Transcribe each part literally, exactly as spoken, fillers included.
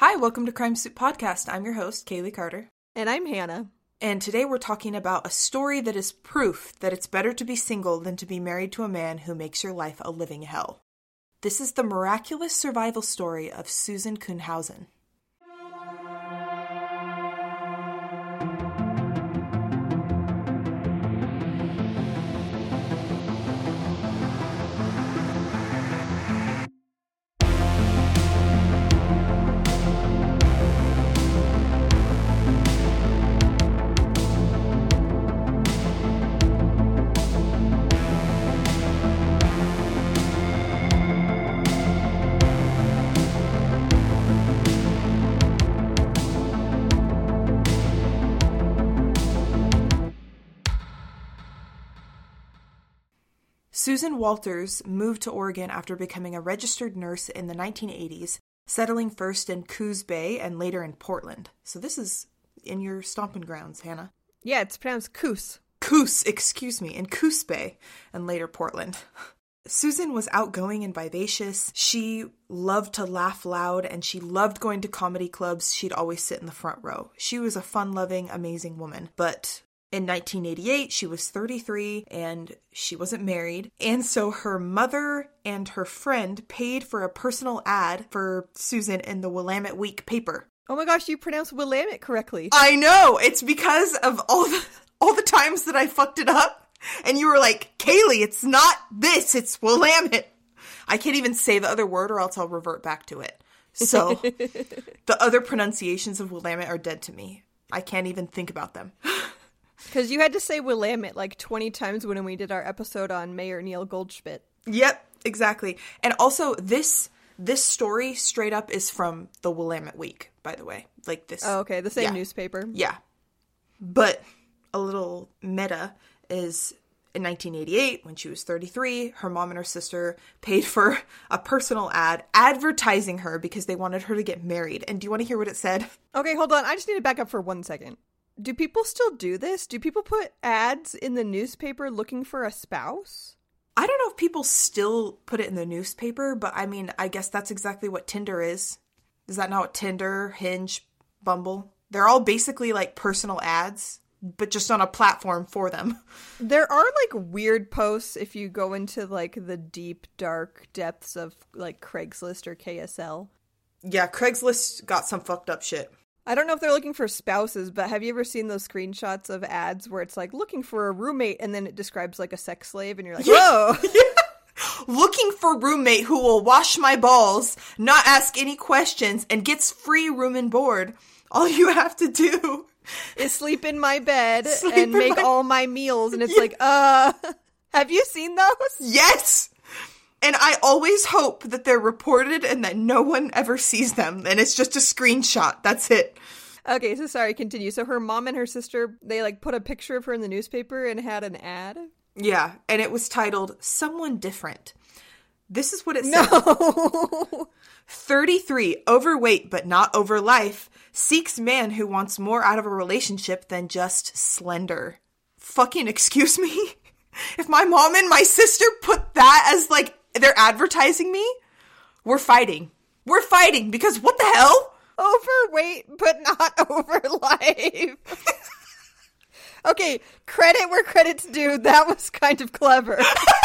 Hi, welcome to Crime Soup Podcast. I'm your host, Kaylee Carter. And I'm Hannah. And today we're talking about a story that is proof that it's better to be single than to be married to a man who makes your life a living hell. This is the miraculous survival story of Susan Kuhnhausen. Susan Walters moved to Oregon after becoming a registered nurse in the nineteen eighties, settling first in Coos Bay and later in Portland. So this is in your stomping grounds, Hannah. Yeah, it's pronounced Coos. Coos, excuse me, in Coos Bay and later Portland. Susan was outgoing and vivacious. She loved to laugh loud and she loved going to comedy clubs. She'd always sit in the front row. She was a fun-loving, amazing woman, but in nineteen eighty-eight, she was thirty-three and she wasn't married. And so her mother and her friend paid for a personal ad for Susan in the Willamette Week paper. Oh my gosh, you pronounced Willamette correctly. I know! It's because of all the, all the times that I fucked it up. And you were like, Kaylee, it's not this, it's Willamette. I can't even say the other word or else I'll revert back to it. So, the other pronunciations of Willamette are dead to me. I can't even think about them. Because you had to say Willamette like twenty times when we did our episode on Mayor Neil Goldschmidt. Yep, exactly. And also, this this story straight up is from the Willamette Week, by the way. Like this. Oh, okay. The same yeah. newspaper. Yeah. But a little meta is in nineteen eighty-eight, when she was thirty-three, her mom and her sister paid for a personal ad advertising her because they wanted her to get married. And do you want to hear what it said? Okay, hold on. I just need to back up for one second. Do people still do this? Do people put ads in the newspaper looking for a spouse? I don't know if people still put it in the newspaper, but I mean, I guess that's exactly what Tinder is. Is that not what Tinder, Hinge, Bumble? They're all basically like personal ads, but just on a platform for them. There are like weird posts if you go into like the deep, dark depths of like Craigslist or K S L. Yeah, Craigslist got some fucked up shit. I don't know if they're looking for spouses, but have you ever seen those screenshots of ads where it's like looking for a roommate and then it describes like a sex slave and you're like, whoa! Yeah. Looking for roommate who will wash my balls, not ask any questions, and gets free room and board. All you have to do is sleep in my bed sleep and make my... all my meals. And it's yeah. like, uh, have you seen those? Yes! And I always hope that they're reported and that no one ever sees them. And it's just a screenshot. That's it. Okay, so sorry, continue. So her mom and her sister, they like put a picture of her in the newspaper and had an ad? Yeah, and it was titled, Someone Different. This is what it said. No! thirty-three, overweight but not over life, seeks man who wants more out of a relationship than just slender. Fucking excuse me? If my mom and my sister put that as like, they're advertising me, we're fighting. We're fighting because what the hell? Overweight, but not over life. Okay, credit where credit's due. That was kind of clever.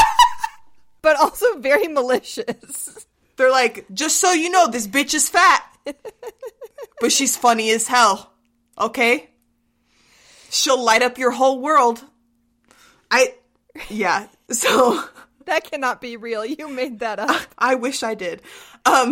But also very malicious. They're like, just so you know, this bitch is fat. But she's funny as hell. Okay? She'll light up your whole world. I, yeah, so... That cannot be real. You made that up. I wish I did. Um,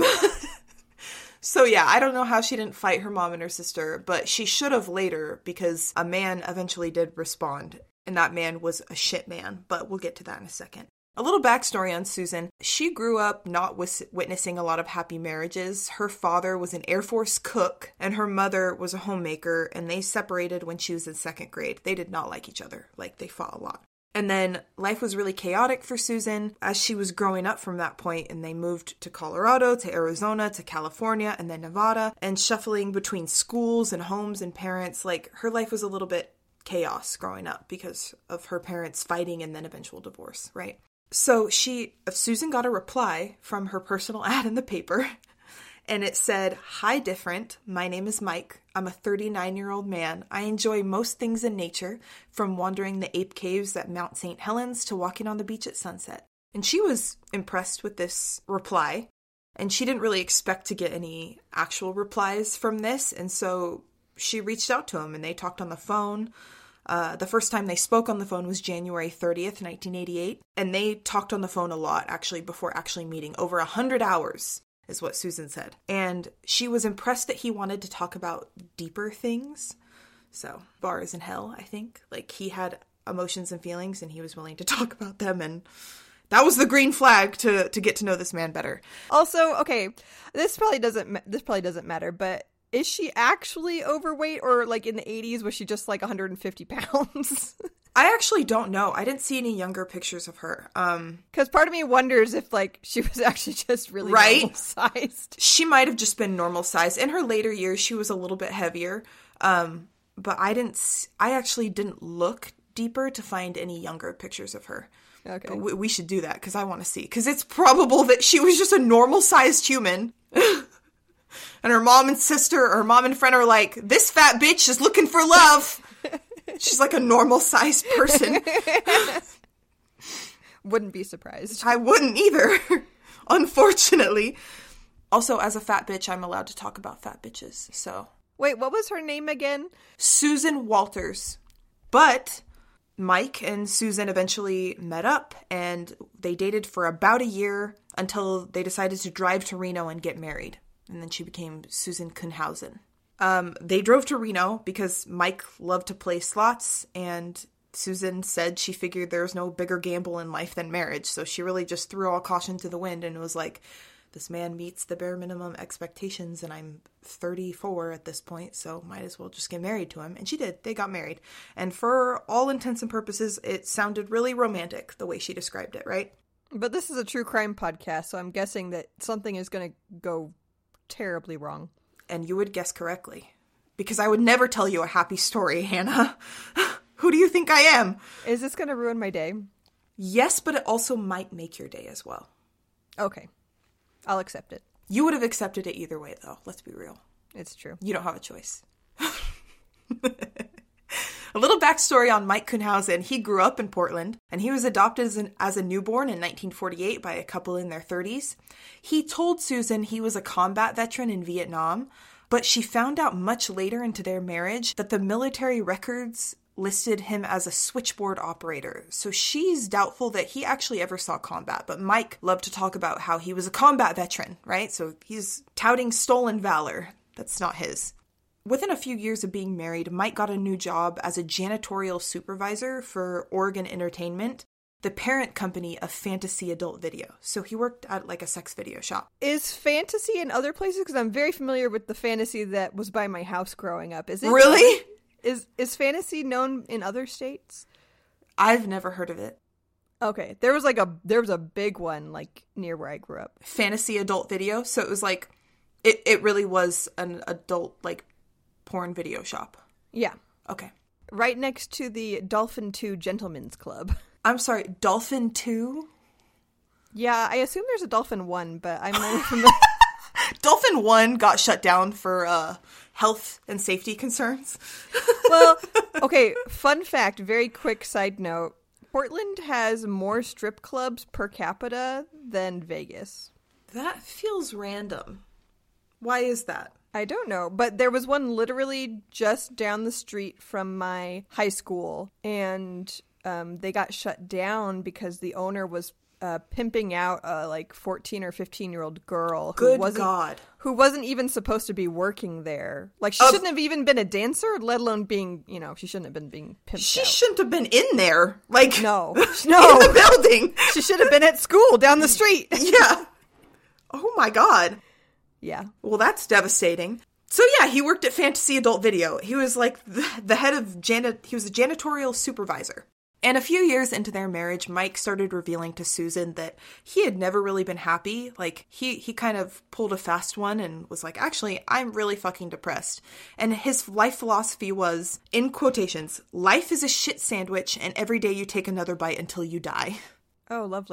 so yeah, I don't know how she didn't fight her mom and her sister, but she should have later because a man eventually did respond, and that man was a shit man, but we'll get to that in a second. A little backstory on Susan. She grew up not wis- witnessing a lot of happy marriages. Her father was an Air Force cook, and her mother was a homemaker, and they separated when she was in second grade. They did not like each other. Like, they fought a lot. And then life was really chaotic for Susan as she was growing up from that point, and they moved to Colorado, to Arizona, to California, and then Nevada, and shuffling between schools and homes and parents. Like, her life was a little bit chaos growing up because of her parents fighting and then eventual divorce, right? So she, Susan got a reply from her personal ad in the paper, And it said, "Hi, different. My name is Mike. I'm a thirty-nine-year-old man. I enjoy most things in nature, from wandering the ape caves at Mount Saint Helens to walking on the beach at sunset." And she was impressed with this reply, and she didn't really expect to get any actual replies from this, and so she reached out to him, and they talked on the phone. Uh, the first time they spoke on the phone was January thirtieth, nineteen eighty-eight, and they talked on the phone a lot, actually, before actually meeting. Over a hundred hours. Is what Susan said. And she was impressed that he wanted to talk about deeper things. So, bars in hell, I think. Like, he had emotions and feelings, and he was willing to talk about them, and that was the green flag to, to get to know this man better. Also, okay, this probably doesn't this probably doesn't matter, but is she actually overweight, or like in the eighties was she just like one hundred fifty pounds? I actually don't know. I didn't see any younger pictures of her. Um, because part of me wonders if like she was actually just really right? normal sized. She might have just been normal sized. In her later years, she was a little bit heavier. Um, but I didn't. I actually didn't look deeper to find any younger pictures of her. Okay, but we, we should do that because I want to see. Because it's probable that she was just a normal sized human. And her mom and sister, or her mom and friend are like, "This fat bitch is looking for love." She's like a normal-sized person. Wouldn't be surprised. I wouldn't either, unfortunately. Also, as a fat bitch, I'm allowed to talk about fat bitches, so. Wait, what was her name again? Susan Walters. But Mike and Susan eventually met up, and they dated for about a year until they decided to drive to Reno and get married. And then she became Susan Kuhnhausen. Um, they drove to Reno because Mike loved to play slots, and Susan said she figured there was no bigger gamble in life than marriage, so she really just threw all caution to the wind and was like, this man meets the bare minimum expectations, and I'm thirty-four at this point, so might as well just get married to him. And she did. They got married. And for all intents and purposes, it sounded really romantic, the way she described it, right? But this is a true crime podcast, so I'm guessing that something is going to go terribly wrong. And you would guess correctly. Because I would never tell you a happy story, Hannah. Who do you think I am? Is this going to ruin my day? Yes, but it also might make your day as well. Okay. I'll accept it. You would have accepted it either way, though. Let's be real. It's true. You don't have a choice. A little backstory on Mike Kuhnhausen. He grew up in Portland, and he was adopted as, an, as a newborn in nineteen forty-eight by a couple in their thirties. He told Susan he was a combat veteran in Vietnam, but she found out much later into their marriage that the military records listed him as a switchboard operator. So she's doubtful that he actually ever saw combat, but Mike loved to talk about how he was a combat veteran, right? So he's touting stolen valor. That's not his. Within a few years of being married, Mike got a new job as a janitorial supervisor for Oregon Entertainment, the parent company of Fantasy Adult Video. So he worked at like a sex video shop. Is Fantasy in other places? Because I'm very familiar with the Fantasy that was by my house growing up. Is it really? Is is Fantasy known in other states? I've never heard of it. Okay, there was like a there was a big one like near where I grew up. Fantasy Adult Video. So it was like it it really was an adult like porn video shop. Yeah. Okay. Right next to the Dolphin two Gentlemen's Club. I'm sorry, Dolphin two? Yeah, I assume there's a Dolphin one, but I'm not familiar. Dolphin one got shut down for uh, health and safety concerns. Well, okay, fun fact, very quick side note. Portland has more strip clubs per capita than Vegas. That feels random. Why is that? I don't know, but there was one literally just down the street from my high school, and um, they got shut down because the owner was uh, pimping out a like fourteen or fifteen year old girl who Good wasn't God. who wasn't even supposed to be working there. Like she Of- shouldn't have even been a dancer, let alone being, you know, she shouldn't have been being pimped She out. shouldn't have been in there. Like, No, in no, the building. she should have been at school down the street. Yeah. Oh my God. Yeah. Well, that's devastating. So yeah, he worked at Fantasy Adult Video. He was like the, the head of janit. He was a janitorial supervisor. And a few years into their marriage, Mike started revealing to Susan that he had never really been happy. Like, he, he kind of pulled a fast one and was like, actually, I'm really fucking depressed. And his life philosophy was, in quotations, life is a shit sandwich and every day you take another bite until you die. Oh, lovely.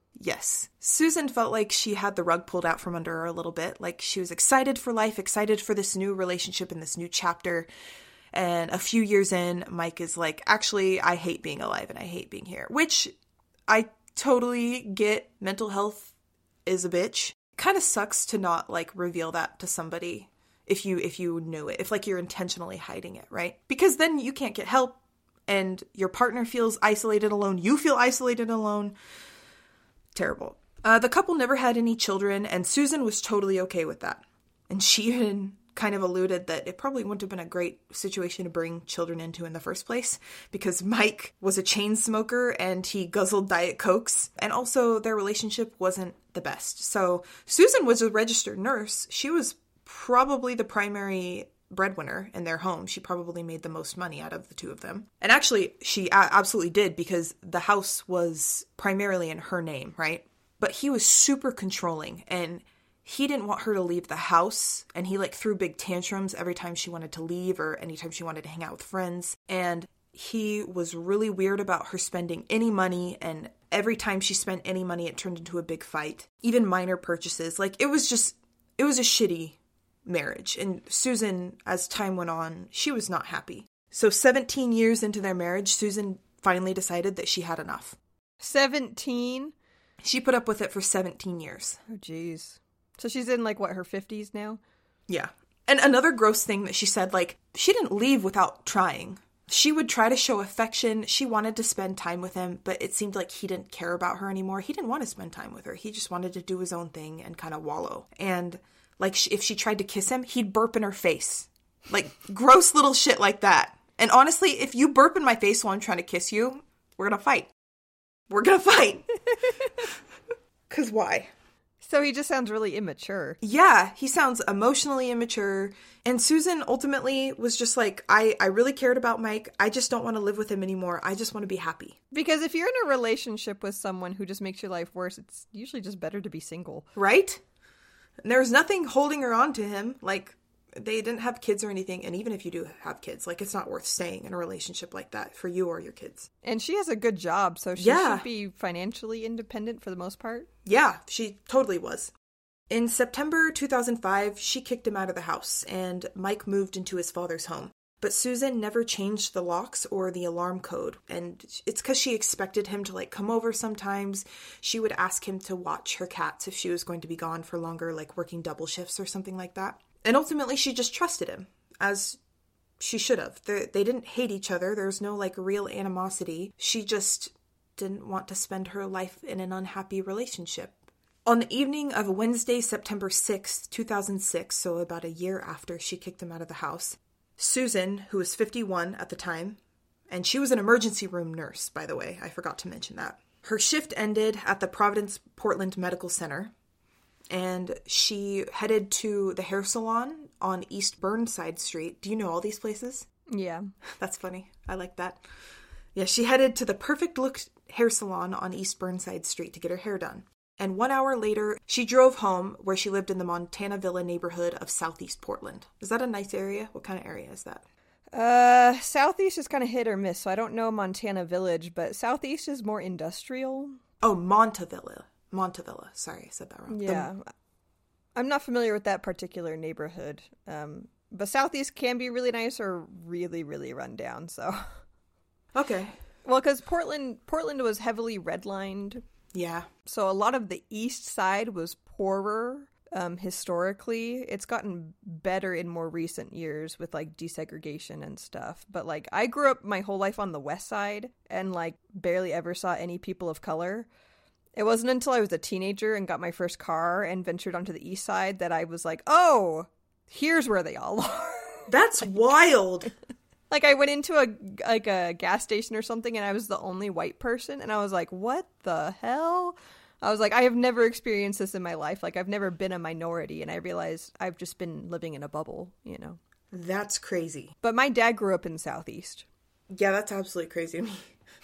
Yes. Susan felt like she had the rug pulled out from under her a little bit. Like she was excited for life, excited for this new relationship and this new chapter. And a few years in, Mike is like, actually, I hate being alive and I hate being here. Which I totally get. Mental health is a bitch. Kind of sucks to not like reveal that to somebody if you if you knew it. If like you're intentionally hiding it, right? Because then you can't get help and your partner feels isolated alone. You feel isolated alone. Terrible. Uh, the couple never had any children, and Susan was totally okay with that. And she even kind of alluded that it probably wouldn't have been a great situation to bring children into in the first place, because Mike was a chain smoker and he guzzled Diet Cokes, and also their relationship wasn't the best. So Susan was a registered nurse. She was probably the primary breadwinner in their home. She probably made the most money out of the two of them. And actually, she a- absolutely did, because the house was primarily in her name, right? But he was super controlling, and he didn't want her to leave the house, and he like threw big tantrums every time she wanted to leave or anytime she wanted to hang out with friends. And he was really weird about her spending any money, and every time she spent any money, it turned into a big fight. Even minor purchases. Like, it was just, it was a shitty marriage. And Susan, as time went on, she was not happy. So seventeen years into their marriage, Susan finally decided that she had enough. seventeen? She put up with it for seventeen years. Oh, jeez. So she's in, like, what, her fifties now? Yeah. And another gross thing that she said, like, she didn't leave without trying. She would try to show affection. She wanted to spend time with him, but it seemed like he didn't care about her anymore. He didn't want to spend time with her. He just wanted to do his own thing and kind of wallow. And like, if she tried to kiss him, he'd burp in her face. Like, gross little shit like that. And honestly, if you burp in my face while I'm trying to kiss you, we're gonna fight. We're gonna fight. Because why? So he just sounds really immature. Yeah, he sounds emotionally immature. And Susan ultimately was just like, I, I really cared about Mike. I just don't want to live with him anymore. I just want to be happy. Because if you're in a relationship with someone who just makes your life worse, it's usually just better to be single. Right? And there was nothing holding her on to him. Like, they didn't have kids or anything. And even if you do have kids, like, it's not worth staying in a relationship like that for you or your kids. And she has a good job, so she yeah. should be financially independent for the most part. Yeah, she totally was. In September two thousand five, she kicked him out of the house, and Mike moved into his father's home. But Susan never changed the locks or the alarm code, and it's because she expected him to, like, come over sometimes. She would ask him to watch her cats if she was going to be gone for longer, like working double shifts or something like that. And ultimately, she just trusted him, as she should have. They, they didn't hate each other. There was no, like, real animosity. She just didn't want to spend her life in an unhappy relationship. On the evening of Wednesday, September sixth, two thousand six, so about a year after she kicked him out of the house, Susan, who was fifty-one at the time, and she was an emergency room nurse, by the way, I forgot to mention that. Her shift ended at the Providence Portland Medical Center, and she headed to the hair salon on East Burnside Street. Do you know all these places? Yeah. That's funny. I like that. Yeah, she headed to the Perfect Look hair salon on East Burnside Street to get her hair done. And one hour later, she drove home, where she lived in the Montana Villa neighborhood of Southeast Portland. Is that a nice area? What kind of area is that? Uh, Southeast is kind of hit or miss, so I don't know Montana Village, but Southeast is more industrial. Oh, Montavilla. Montavilla. Sorry, I said that wrong. Yeah. The... I'm not familiar with that particular neighborhood. Um, but Southeast can be really nice or really, really run down, so. Okay. Well, because Portland, Portland was heavily redlined. Yeah. So a lot of the east side was poorer um, historically. It's gotten better in more recent years with, like, desegregation and stuff. But, like, I grew up my whole life on the west side and, like, barely ever saw any people of color. It wasn't until I was a teenager and got my first car and ventured onto the east side that I was like, oh, here's where they all are. That's wild. Like, I went into a, like, a gas station or something, and I was the only white person, and I was like, what the hell? I was like, I have never experienced this in my life. Like, I've never been a minority, and I realized I've just been living in a bubble, you know? That's crazy. But my dad grew up in Southeast. Yeah, that's absolutely crazy to me.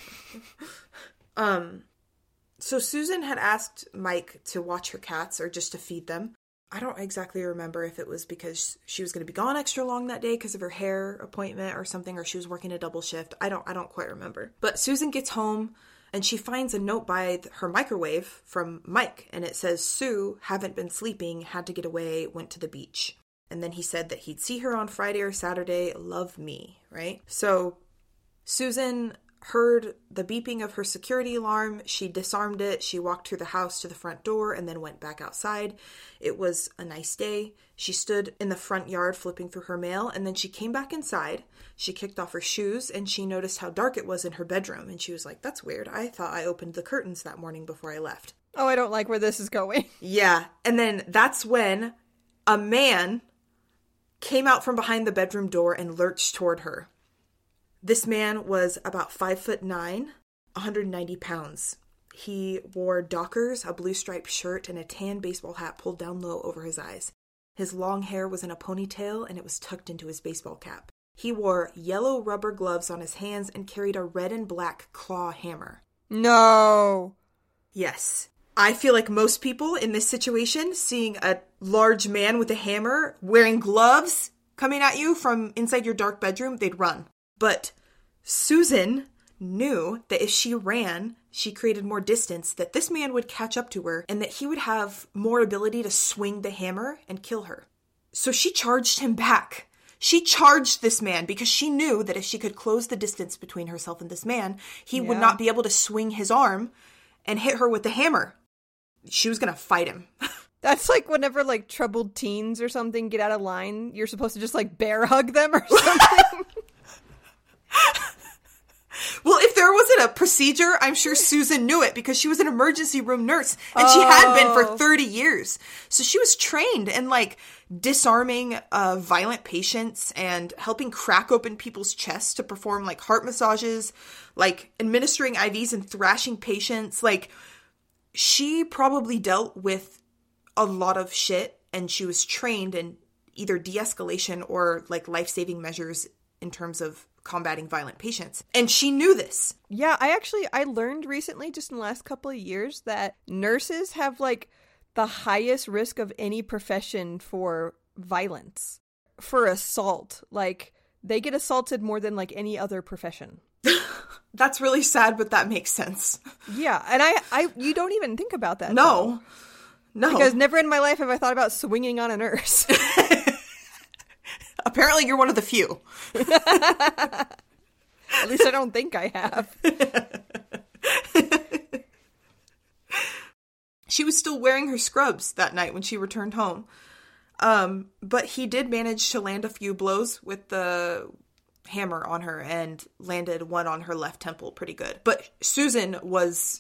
um, so Susan had asked Mike to watch her cats, or just to feed them. I don't exactly remember if it was because she was going to be gone extra long that day because of her hair appointment or something, or she was working a double shift. I don't I don't quite remember. But Susan gets home And she finds a note by her microwave from Mike, and it says, Sue, haven't been sleeping, had to get away, went to the beach. And then he said that he'd see her on Friday or Saturday, love me, right? So Susan heard the beeping of her security alarm. She disarmed it. She walked through the house to the front door and then went back outside. It was a nice day. She stood in the front yard flipping through her mail, and then she came back inside. She kicked off her shoes, and she noticed how dark it was in her bedroom. And she was like, that's weird. I thought I opened the curtains that morning before I left. Oh, I don't like where this is going. Yeah. And then that's when a man came out from behind the bedroom door and lurched toward her. This man was about five foot nine, one hundred ninety pounds. He wore Dockers, a blue striped shirt, and a tan baseball hat pulled down low over his eyes. His long hair was in a ponytail, and it was tucked into his baseball cap. He wore yellow rubber gloves on his hands and carried a red and black claw hammer. No. Yes. I feel like most people in this situation, seeing a large man with a hammer, wearing gloves, coming at you from inside your dark bedroom, they'd run. But Susan knew that if she ran, she created more distance, that this man would catch up to her, and that he would have more ability to swing the hammer and kill her. So she charged him back. She charged this man because she knew that if she could close the distance between herself and this man, he yeah. would not be able to swing his arm and hit her with the hammer. She was going to fight him. That's like whenever like troubled teens or something get out of line, you're supposed to just like bear hug them or something. Well, if there wasn't a procedure, I'm sure Susan knew it because she was an emergency room nurse and oh. she had been for thirty years. So she was trained in like disarming uh, violent patients and helping crack open people's chests to perform like heart massages, like administering I Vs and thrashing patients. Like she probably dealt with a lot of shit, and she was trained in either de-escalation or like life-saving measures in terms of combating violent patients. And she knew this. Yeah, I actually, I learned recently, just in the last couple of years, that nurses have like the highest risk of any profession for violence, for assault. Like they get assaulted more than like any other profession. That's really sad, but that makes sense. Yeah, and I, I, you don't even think about that. No, though. No. Because never in my life have I thought about swinging on a nurse. Apparently you're one of the few. At least I don't think I have. She was still wearing her scrubs that night when she returned home. Um, but he did manage to land a few blows with the hammer on her and landed one on her left temple pretty good. But Susan was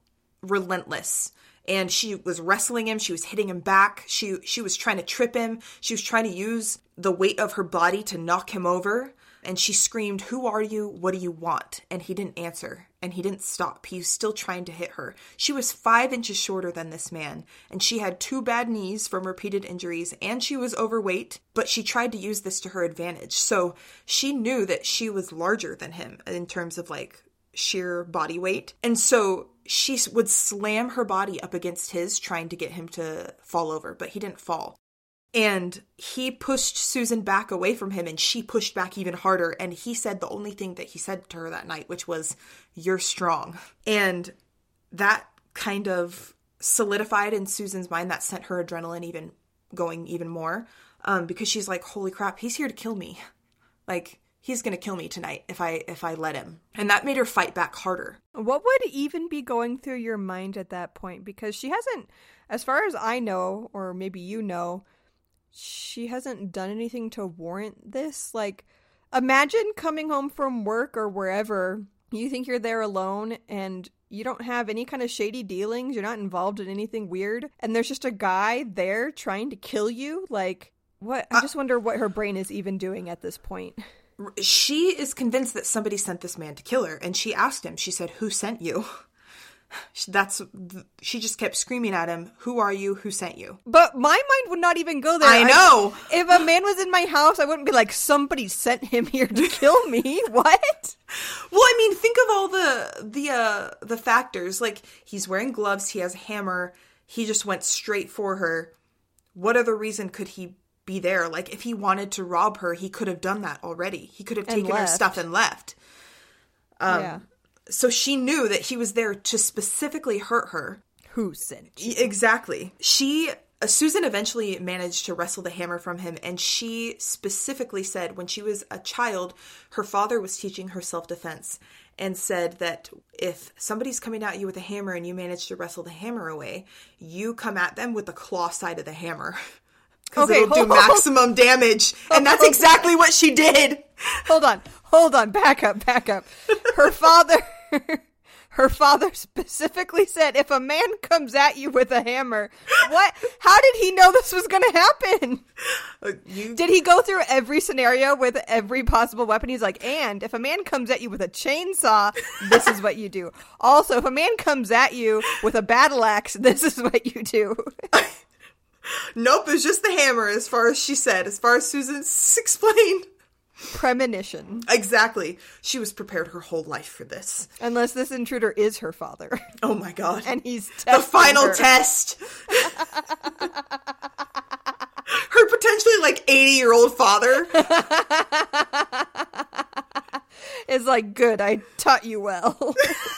relentless. And she was wrestling him. She was hitting him back. She she was trying to trip him. She was trying to use the weight of her body to knock him over. And she screamed, "Who are you? What do you want?" And he didn't answer. And he didn't stop. He was still trying to hit her. She was five inches shorter than this man. And she had two bad knees from repeated injuries. And she was overweight. But she tried to use this to her advantage. So she knew that she was larger than him in terms of like sheer body weight. And so she would slam her body up against his, trying to get him to fall over, but he didn't fall. And he pushed Susan back away from him, and she pushed back even harder. And he said the only thing that he said to her that night, which was, "You're strong." And that kind of solidified in Susan's mind. That sent her adrenaline even going even more, um, because she's like, holy crap, he's here to kill me. Like, he's going to kill me tonight if I if I let him. And that made her fight back harder. What would even be going through your mind at that point? Because she hasn't, as far as I know, or maybe you know, she hasn't done anything to warrant this. Like, imagine coming home from work or wherever, you think you're there alone and you don't have any kind of shady dealings, you're not involved in anything weird, and there's just a guy there trying to kill you. Like, what? I just uh, wonder what her brain is even doing at this point. She is convinced that somebody sent this man to kill her, and she asked him, she said, "Who sent you?" That's, she just kept screaming at him, "Who are you? Who sent you?" But my mind would not even go there. I know. I, if a man was in my house, I wouldn't be like, somebody sent him here to kill me. What? Well, I mean, think of all the the uh, the factors. Like, he's wearing gloves, he has a hammer, he just went straight for her. What other reason could he be there? Like, if he wanted to rob her, he could have done that already. He could have taken her stuff and left. Um, yeah. So she knew that he was there to specifically hurt her. Who sent you? Exactly. She, uh, Susan eventually managed to wrestle the hammer from him, and she specifically said when she was a child, her father was teaching her self-defense and said that if somebody's coming at you with a hammer and you manage to wrestle the hammer away, you come at them with the claw side of the hammer. Because okay, it'll do hold, maximum damage. And that's exactly what she did. Hold on. Hold on. Back up. Back up. Her father... Her father specifically said, if a man comes at you with a hammer, what? How did he know this was going to happen? Uh, you... Did he go through every scenario with every possible weapon? He's like, and if a man comes at you with a chainsaw, this is what you do. Also, if a man comes at you with a battle axe, this is what you do. Nope, it was just the hammer, as far as she said, as far as Susan explained. Premonition. Exactly. She was prepared her whole life for this. Unless this intruder is her father. Oh my god. And he's the final her. test. Her potentially like eighty year old father is like, good, I taught you well.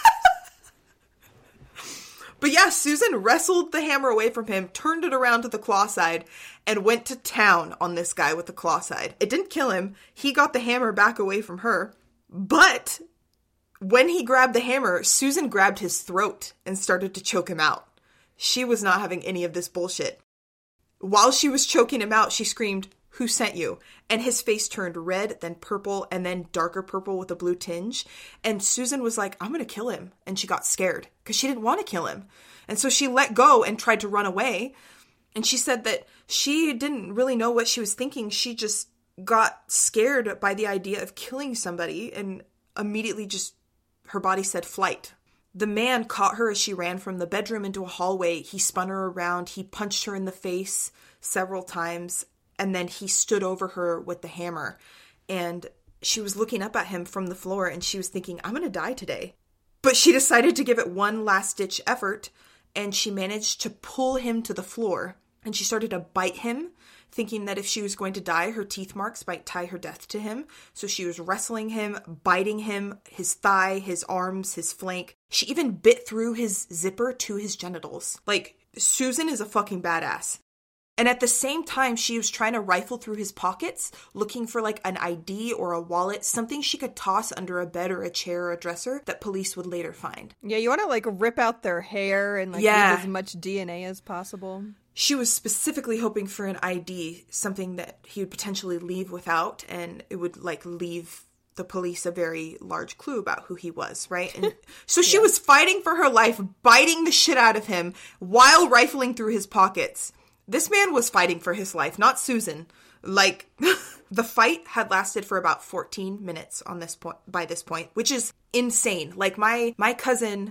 But yeah, Susan wrestled the hammer away from him, turned it around to the claw side, and went to town on this guy with the claw side. It didn't kill him. He got the hammer back away from her. But when he grabbed the hammer, Susan grabbed his throat and started to choke him out. She was not having any of this bullshit. While she was choking him out, she screamed, "Who sent you?" And his face turned red, then purple, and then darker purple with a blue tinge. And Susan was like, I'm going to kill him. And she got scared because she didn't want to kill him. And so she let go and tried to run away. And she said that she didn't really know what she was thinking. She just got scared by the idea of killing somebody and immediately just, her body said flight. The man caught her as she ran from the bedroom into a hallway. He spun her around. He punched her in the face several times. And then he stood over her with the hammer. And she was looking up at him from the floor and she was thinking, I'm going to die today. But she decided to give it one last ditch effort. And she managed to pull him to the floor. And she started to bite him, thinking that if she was going to die, her teeth marks might tie her death to him. So she was wrestling him, biting him, his thigh, his arms, his flank. She even bit through his zipper to his genitals. Like, Susan is a fucking badass. And at the same time, she was trying to rifle through his pockets, looking for like an I D or a wallet, something she could toss under a bed or a chair or a dresser that police would later find. Yeah, you want to like rip out their hair and like yeah. leave as much D N A as possible. She was specifically hoping for an I D, something that he would potentially leave without, and it would like leave the police a very large clue about who he was, right? And so she yeah. was fighting for her life, biting the shit out of him while rifling through his pockets. This man was fighting for his life, not Susan. Like, the fight had lasted for about fourteen minutes on this point, by this point, which is insane. Like, my my cousin,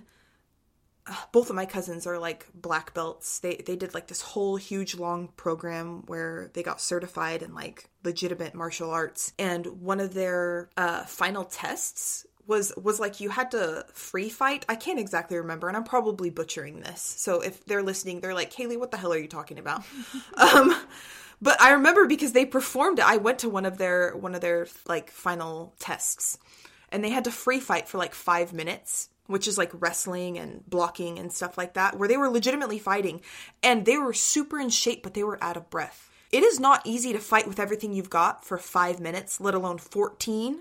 uh, both of my cousins are, like, black belts. They, they did, like, this whole huge, long program where they got certified in, like, legitimate martial arts. And one of their uh, final tests was was like you had to free fight. I can't exactly remember, and I'm probably butchering this. So if they're listening, they're like, Kaylee, what the hell are you talking about? um, but I remember because they performed it. I went to one of their one of their like final tests, and they had to free fight for like five minutes, which is like wrestling and blocking and stuff like that, where they were legitimately fighting, and they were super in shape, but they were out of breath. It is not easy to fight with everything you've got for five minutes, let alone fourteen.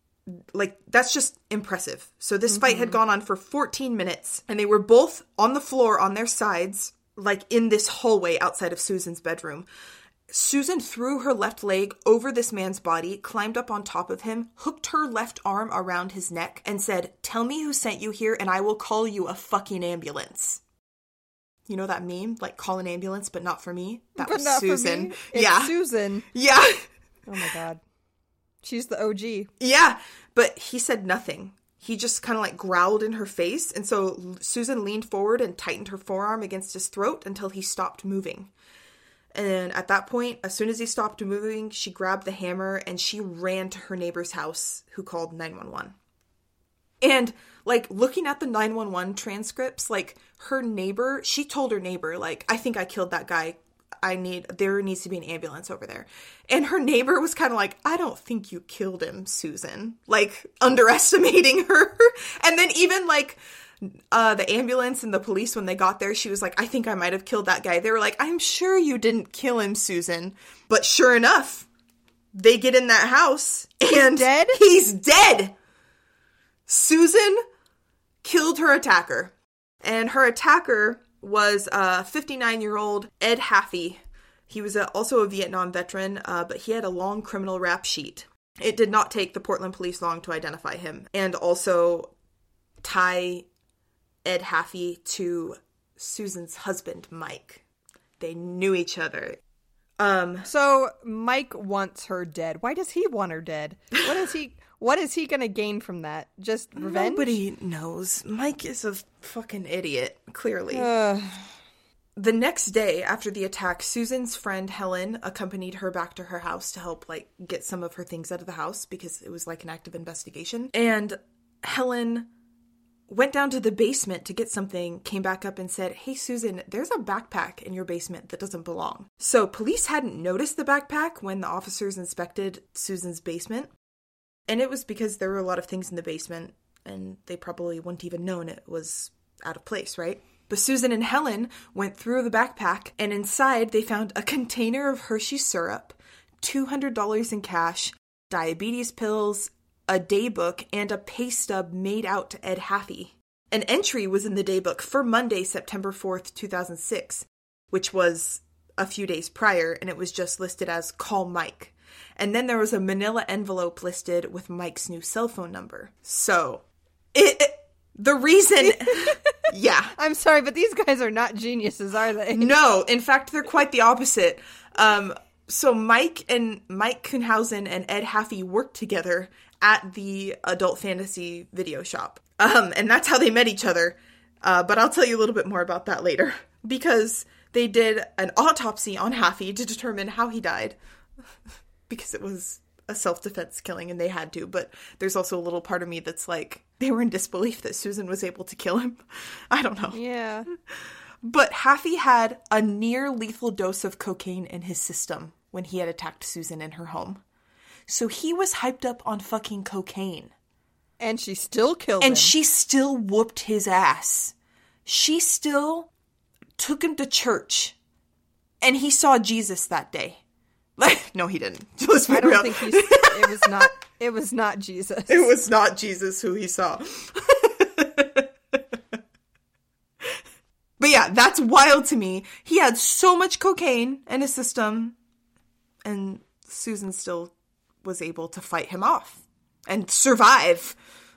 Like, that's just impressive. So this mm-hmm. fight had gone on for fourteen minutes, and they were both on the floor on their sides, like in this hallway outside of Susan's bedroom. Susan threw her left leg over this man's body, climbed up on top of him, hooked her left arm around his neck, and said, "Tell me who sent you here, and I will call you a fucking ambulance." You know that meme? Like, call an ambulance, but not for me? That but was not Susan. For me. It's yeah. Susan. Yeah. Oh my god. She's the O G. Yeah, but he said nothing. He just kind of like growled in her face. And so Susan leaned forward and tightened her forearm against his throat until he stopped moving. And at that point, as soon as he stopped moving, she grabbed the hammer and she ran to her neighbor's house, who called nine one one. And like looking at the nine one one transcripts, like her neighbor, she told her neighbor, like, I think I killed that guy I need, there needs to be an ambulance over there. And her neighbor was kind of like, I don't think you killed him, Susan. Like, underestimating her. And then even, like, uh, the ambulance and the police, when they got there, she was like, I think I might have killed that guy. They were like, I'm sure you didn't kill him, Susan. But sure enough, they get in that house, and he's dead? He's dead! Susan killed her attacker. And her attacker was a fifty-nine-year-old Ed Haffey. He was a, also a Vietnam veteran, uh, but he had a long criminal rap sheet. It did not take the Portland police long to identify him, and also tie Ed Haffey to Susan's husband, Mike. They knew each other. Um, so Mike wants her dead. Why does he want her dead? What is he... What is he going to gain from that? Just revenge? Nobody knows. Mike is a fucking idiot, clearly. Uh. The next day after the attack, Susan's friend Helen accompanied her back to her house to help, like, get some of her things out of the house because it was, like, an active investigation. And Helen went down to the basement to get something, came back up and said, hey, Susan, there's a backpack in your basement that doesn't belong. So police hadn't noticed the backpack when the officers inspected Susan's basement. And it was because there were a lot of things in the basement, and they probably wouldn't even known it was out of place, right? But Susan and Helen went through the backpack, and inside they found a container of Hershey syrup, two hundred dollars in cash, diabetes pills, a daybook, and a pay stub made out to Ed Haffey. An entry was in the daybook for Monday, September fourth, two thousand six, which was a few days prior, and it was just listed as call Mike. And then there was a manila envelope listed with Mike's new cell phone number. So, it, it the reason... yeah. I'm sorry, but these guys are not geniuses, are they? No. In fact, they're quite the opposite. Um, so Mike and Mike Kuhnhausen and Ed Haffey worked together at the adult fantasy video shop. Um, and that's how they met each other. Uh, but I'll tell you a little bit more about that later. Because they did an autopsy on Haffey to determine how he died. Because it was a self-defense killing and they had to. But there's also a little part of me that's like, they were in disbelief that Susan was able to kill him. I don't know. Yeah. But Haffey had a near-lethal dose of cocaine in his system when he had attacked Susan in her home. So he was hyped up on fucking cocaine. And she still killed him. And she still whooped his ass. She still took him to church. And he saw Jesus that day. Like, no, he didn't. Let's be I don't real. think he's, it was not, it was not Jesus. It was not Jesus who he saw. But yeah, that's wild to me. He had so much cocaine in his system, and Susan still was able to fight him off and survive.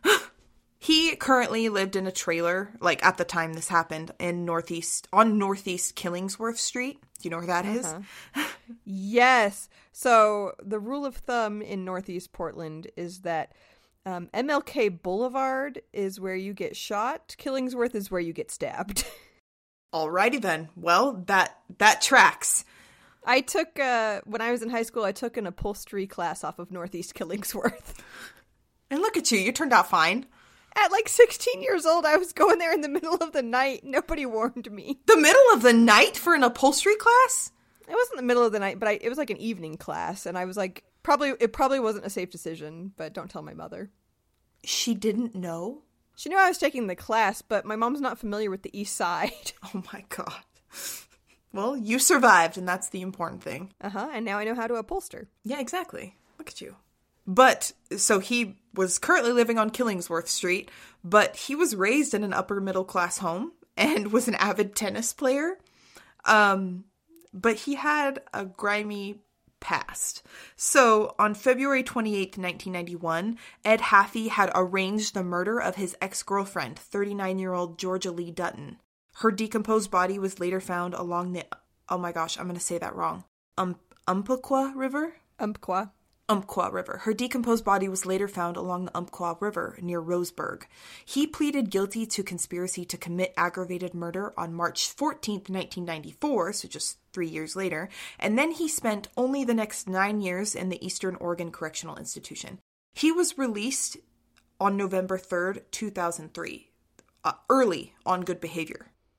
He currently lived in a trailer, like at the time this happened, in Northeast, on Northeast Killingsworth Street. Do you know where that is? Uh-huh. Yes. So the rule of thumb in Northeast Portland is that um, M L K Boulevard is where you get shot. Killingsworth is where you get stabbed. Alrighty then. Well, that that tracks. I took, uh, when I was in high school, I took an upholstery class off of Northeast Killingsworth. And look at you, you turned out fine. At like sixteen years old, I was going there in the middle of the night. Nobody warned me. The middle of the night for an upholstery class? It wasn't the middle of the night, but I, it was like an evening class. And I was like, probably it probably wasn't a safe decision, but don't tell my mother. She didn't know? She knew I was taking the class, but my mom's not familiar with the East Side. Oh my god. Well, you survived, and that's the important thing. Uh-huh, and now I know how to upholster. Yeah, exactly. Look at you. But, so he was currently living on Killingsworth Street, but he was raised in an upper middle class home and was an avid tennis player. Um, but he had a grimy past. So, on February twenty-eighth, nineteen ninety-one, Ed Haffey had arranged the murder of his ex-girlfriend, thirty-nine-year-old Georgia Lee Dutton. Her decomposed body was later found along the, oh my gosh, I'm going to say that wrong, um, Umpqua River? Umpqua. Umpqua River. Her decomposed body was later found along the Umpqua River near Roseburg. He pleaded guilty to conspiracy to commit aggravated murder on March fourteenth, nineteen ninety-four, so just three years later, and then he spent only the next nine years in the Eastern Oregon Correctional Institution. He was released on November third, two thousand three, uh, early on good behavior.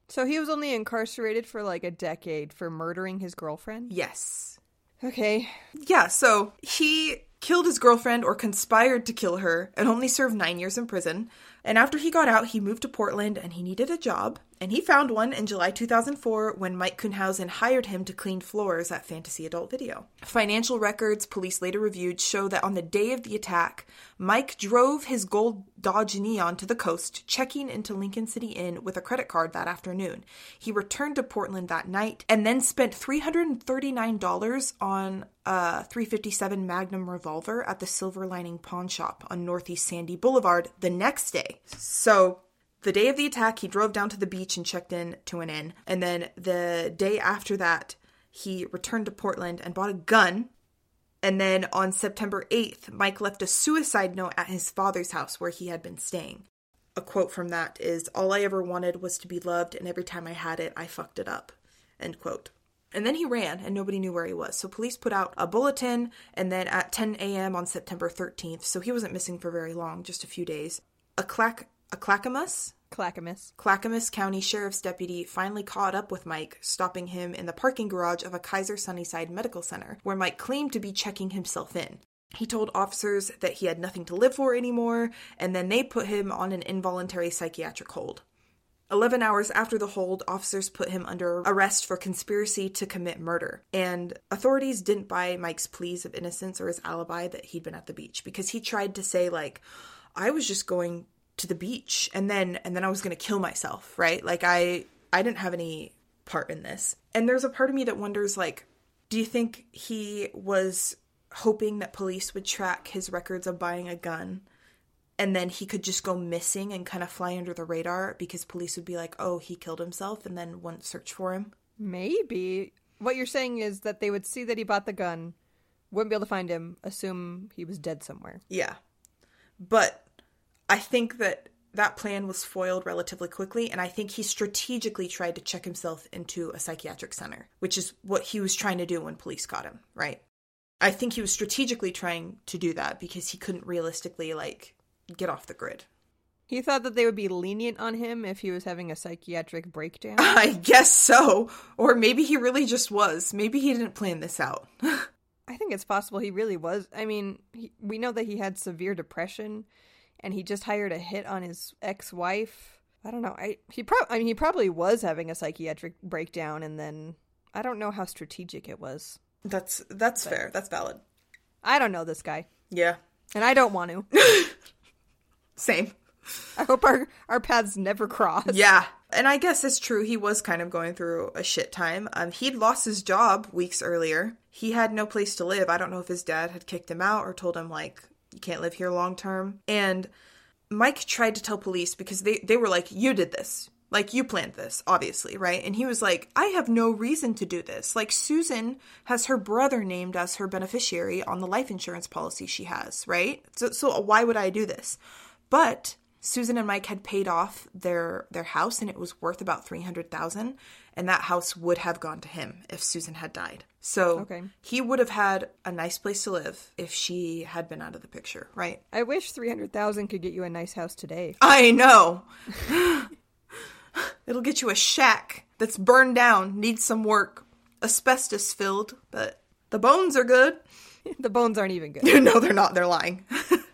So he was only incarcerated for like a decade for murdering his girlfriend? Yes. Okay. Yeah, so he killed his girlfriend or conspired to kill her and only served nine years in prison. And after he got out, he moved to Portland and he needed a job. And he found one in July two thousand four when Mike Kuhnhausen hired him to clean floors at Fantasy Adult Video. Financial records police later reviewed show that on the day of the attack, Mike drove his gold Dodge Neon to the coast, checking into Lincoln City Inn with a credit card that afternoon. He returned to Portland that night and then spent three hundred thirty-nine dollars on a three fifty-seven Magnum revolver at the Silver Lining Pawn Shop on Northeast Sandy Boulevard the next day. So the day of the attack, he drove down to the beach and checked in to an inn. And then the day after that, he returned to Portland and bought a gun. And then on September eighth, Mike left a suicide note at his father's house where he had been staying. A quote from that is, "All I ever wanted was to be loved, and every time I had it, I fucked it up." End quote. And then he ran, and nobody knew where he was. So police put out a bulletin, and then at ten a.m. on September thirteenth, so he wasn't missing for very long, just a few days, a clack... A Clackamas? Clackamas. Clackamas County Sheriff's deputy finally caught up with Mike, stopping him in the parking garage of a Kaiser Sunnyside Medical Center, where Mike claimed to be checking himself in. He told officers that he had nothing to live for anymore, and then they put him on an involuntary psychiatric hold. Eleven hours after the hold, officers put him under arrest for conspiracy to commit murder. And authorities didn't buy Mike's pleas of innocence or his alibi that he'd been at the beach, because he tried to say, like, I was just going to the beach and then and then I was going to kill myself, right? Like I I didn't have any part in this. And there's a part of me that wonders, like, do you think he was hoping that police would track his records of buying a gun and then he could just go missing and kind of fly under the radar because police would be like, oh, he killed himself, and then wouldn't search for him? Maybe. What you're saying is that they would see that he bought the gun, wouldn't be able to find him, assume he was dead somewhere. Yeah. But I think that that plan was foiled relatively quickly, and I think he strategically tried to check himself into a psychiatric center, which is what he was trying to do when police caught him, right? I think he was strategically trying to do that because he couldn't realistically, like, get off the grid. He thought that they would be lenient on him if he was having a psychiatric breakdown? I guess so. Or maybe he really just was. Maybe he didn't plan this out. I think it's possible he really was. I mean, he, we know that he had severe depression, and he just hired a hit on his ex-wife. I don't know. I he pro- I mean, he probably was having a psychiatric breakdown, and then I don't know how strategic it was. That's that's but fair. That's valid. I don't know this guy. Yeah. And I don't want to. Same. I hope our, our paths never cross. Yeah. And I guess it's true. He was kind of going through a shit time. Um, he'd lost his job weeks earlier. He had no place to live. I don't know if his dad had kicked him out or told him, like, you can't live here long term. And Mike tried to tell police because they, they were like, you did this. Like, you planned this, obviously, right? And he was like, I have no reason to do this. Like, Susan has her brother named as her beneficiary on the life insurance policy she has, right? So, so why would I do this? But Susan and Mike had paid off their their house, and it was worth about three hundred thousand dollars, and that house would have gone to him if Susan had died. So okay. He would have had a nice place to live if she had been out of the picture, right? I wish three hundred thousand dollars could get you a nice house today. I know. It'll get you a shack that's burned down, needs some work, asbestos filled, but the bones are good. The bones aren't even good. No, they're not. They're lying.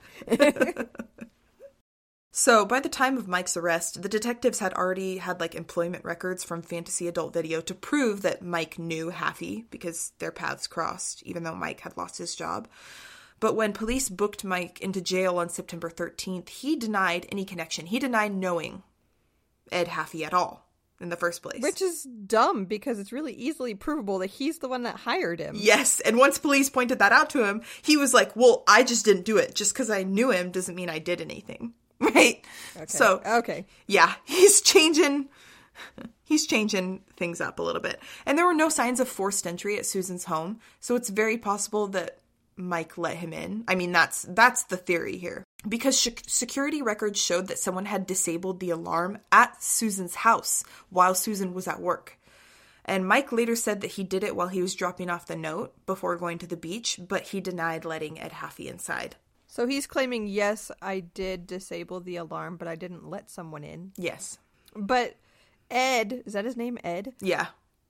So by the time of Mike's arrest, the detectives had already had, like, employment records from Fantasy Adult Video to prove that Mike knew Haffey because their paths crossed, even though Mike had lost his job. But when police booked Mike into jail on September thirteenth, he denied any connection. He denied knowing Ed Haffey at all in the first place. Which is dumb because it's really easily provable that he's the one that hired him. Yes, and once police pointed that out to him, he was like, well, I just didn't do it. Just because I knew him doesn't mean I did anything. Right? Okay. So, okay. Yeah, he's changing, he's changing things up a little bit. And there were no signs of forced entry at Susan's home, so it's very possible that Mike let him in. I mean, that's that's the theory here. Because sh- security records showed that someone had disabled the alarm at Susan's house while Susan was at work. And Mike later said that he did it while he was dropping off the note before going to the beach, but he denied letting Ed Haffey inside. So he's claiming, yes, I did disable the alarm, but I didn't let someone in. Yes. But Ed, is that his name, Ed? Yeah.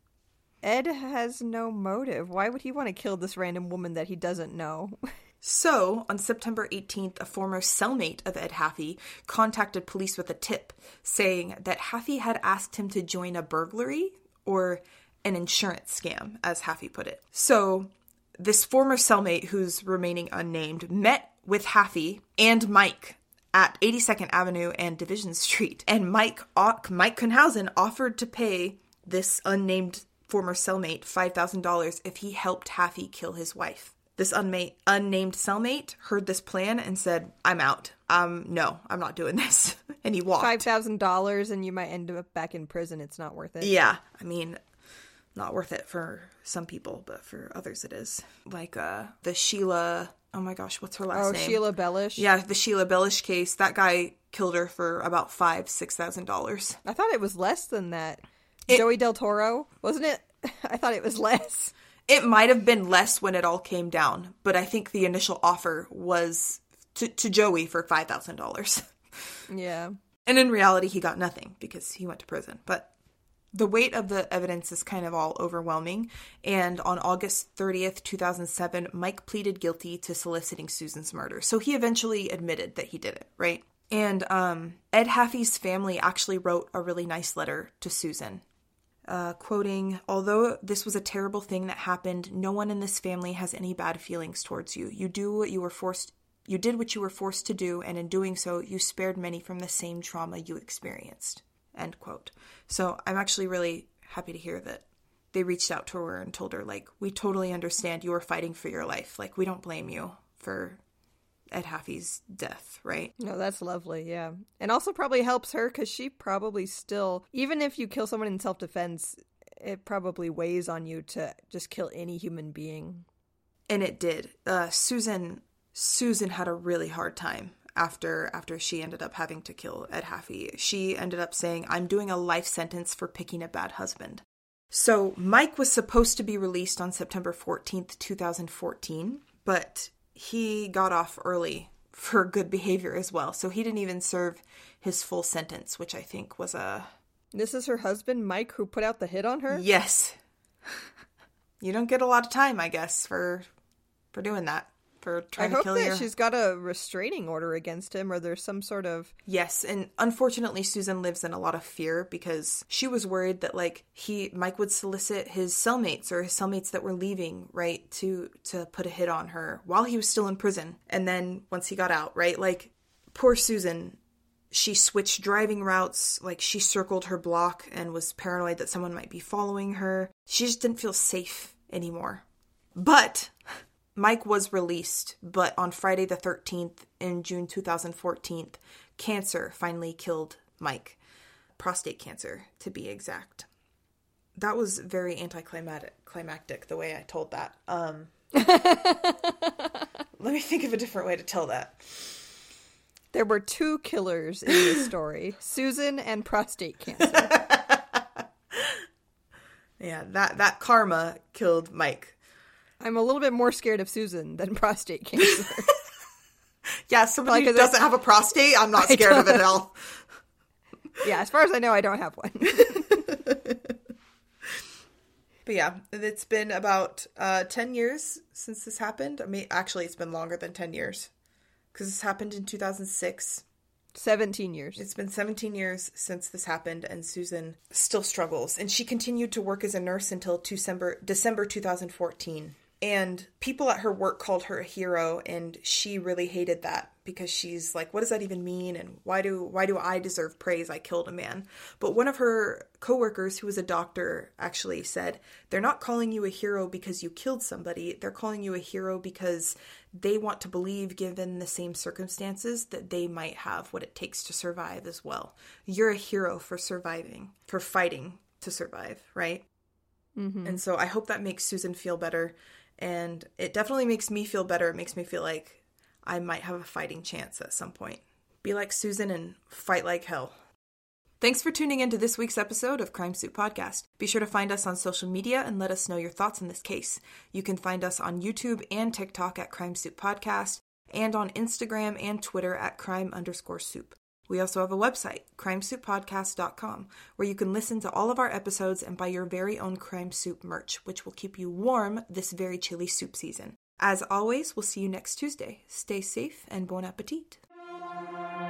Ed has no motive. Why would he want to kill this random woman that he doesn't know? So, on September eighteenth, a former cellmate of Ed Haffey contacted police with a tip saying that Haffey had asked him to join a burglary or an insurance scam, as Haffey put it. So, this former cellmate, who's remaining unnamed, met with Haffey and Mike at eighty-second Avenue and Division Street. And Mike, Mike Kuhnhausen offered to pay this unnamed former cellmate five thousand dollars if he helped Haffey kill his wife. This unma- unnamed cellmate heard this plan and said, I'm out. Um, no, I'm not doing this. And he walked. five thousand dollars and you might end up back in prison. It's not worth it. Yeah. I mean, not worth it for some people, but for others it is. Like uh, the Sheila, oh my gosh, what's her last oh, name? Oh, Sheila Bellish? Yeah, the Sheila Bellish case. That guy killed her for about five, six thousand dollars. I thought it was less than that. It, Joey Del Toro, wasn't it? I thought it was less. It might have been less when it all came down, but I think the initial offer was to, to Joey for five thousand dollars. Yeah. And in reality, he got nothing because he went to prison. But the weight of the evidence is kind of all overwhelming. And on August thirtieth, two thousand seven, Mike pleaded guilty to soliciting Susan's murder. So he eventually admitted that he did it, right? And um, Ed Haffey's family actually wrote a really nice letter to Susan. Uh, quoting, although this was a terrible thing that happened, no one in this family has any bad feelings towards you. You do what you were forced, you did what you were forced to do, and in doing so, you spared many from the same trauma you experienced. End quote. So I'm actually really happy to hear that they reached out to her and told her, like, we totally understand you were fighting for your life. Like, we don't blame you for Ed Haffey's death, right? No, that's lovely, yeah. And also probably helps her because she probably still, even if you kill someone in self-defense, it probably weighs on you to just kill any human being. And it did. Uh, Susan, Susan had a really hard time after after she ended up having to kill Ed Haffey. She ended up saying, I'm doing a life sentence for picking a bad husband. So Mike was supposed to be released on September fourteenth, two thousand fourteen, but he got off early for good behavior as well. So he didn't even serve his full sentence, which I think was a... This is her husband, Mike, who put out the hit on her? Yes. You don't get a lot of time, I guess, for for doing that. For trying I to kill hope that your... she's got a restraining order against him, or there's some sort of... Yes, and unfortunately, Susan lives in a lot of fear because she was worried that, like, he, Mike would solicit his cellmates or his cellmates that were leaving, right, to, to put a hit on her while he was still in prison. And then once he got out, right, like, poor Susan, she switched driving routes, like, she circled her block and was paranoid that someone might be following her. She just didn't feel safe anymore. But... Mike was released, but on Friday the thirteenth in June two thousand fourteen, cancer finally killed Mike. Prostate cancer, to be exact. That was very anticlimactic, climactic, the way I told that. Um, let me think of a different way to tell that. There were two killers in this story, Susan and prostate cancer. Yeah, that, that karma killed Mike. I'm a little bit more scared of Susan than prostate cancer. Yeah, somebody who doesn't I, have a prostate, I'm not scared of it at all. Yeah, as far as I know, I don't have one. But yeah, it's been about uh, ten years since this happened. I mean, actually, it's been longer than ten years. Because this happened in two thousand six. seventeen years. It's been seventeen years since this happened, and Susan still struggles. And she continued to work as a nurse until December, December two thousand fourteen. And people at her work called her a hero, and she really hated that because she's like, what does that even mean? And why do why do I deserve praise? I killed a man. But one of her coworkers, who was a doctor, actually said, they're not calling you a hero because you killed somebody. They're calling you a hero because they want to believe, given the same circumstances, that they might have what it takes to survive as well. You're a hero for surviving, for fighting to survive, right? Mm-hmm. And so I hope that makes Susan feel better. And it definitely makes me feel better. It makes me feel like I might have a fighting chance at some point. Be like Susan and fight like hell. Thanks for tuning in to this week's episode of Crime Soup Podcast. Be sure to find us on social media and let us know your thoughts in this case. You can find us on YouTube and TikTok at Crime Soup Podcast, and on Instagram and Twitter at crime underscore soup. We also have a website, crime soup podcast dot com, where you can listen to all of our episodes and buy your very own Crime Soup merch, which will keep you warm this very chilly soup season. As always, we'll see you next Tuesday. Stay safe and bon appetit.